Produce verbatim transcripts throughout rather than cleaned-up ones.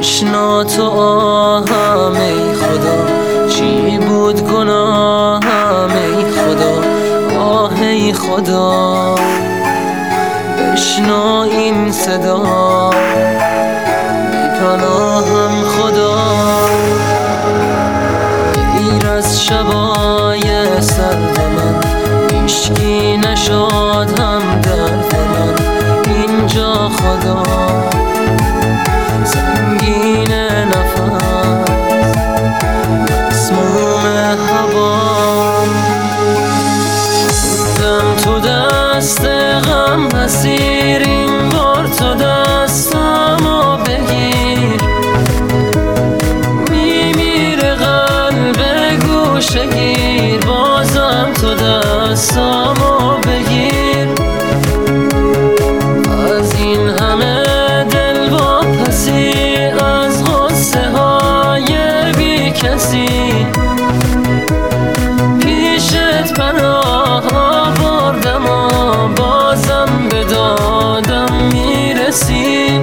بشنا تو آهم ای خدا، چی بود گناهم ای خدا، آه ای خدا بشنا این صدا، بی پناهم خدا. غیر از شبای سرد من هیچکی نشاد هم درد من اینجا خدا، سنگین نفس مسموم هوا، موندم تو دست غم اسیر، این بار تو دستمو بگیر، میمیره قلب گوشه گیر، بازم تو دستمو بگیر. از این همه دل واپسی، از غصه های بی کسی، پیشت پناه آوردم و بازم به دادم میرسی.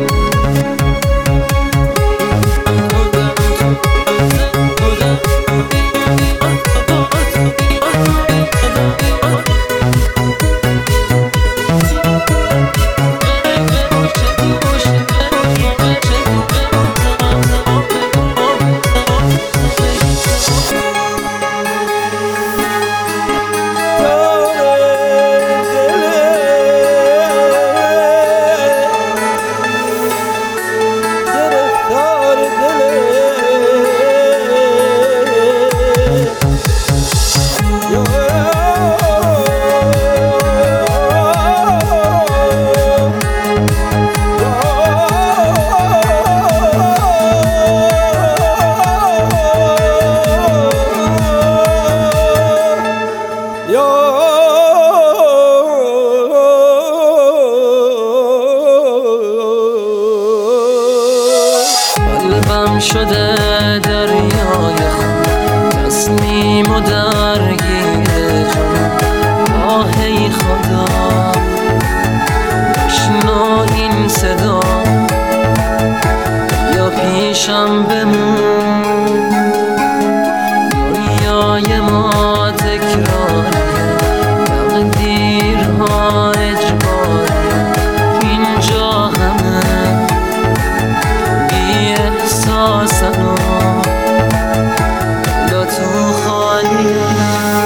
قلبم شده دریای خون، تسلیم و درگیر جنون، آه ای خدا بشنو این صدا، یا پیشم بمون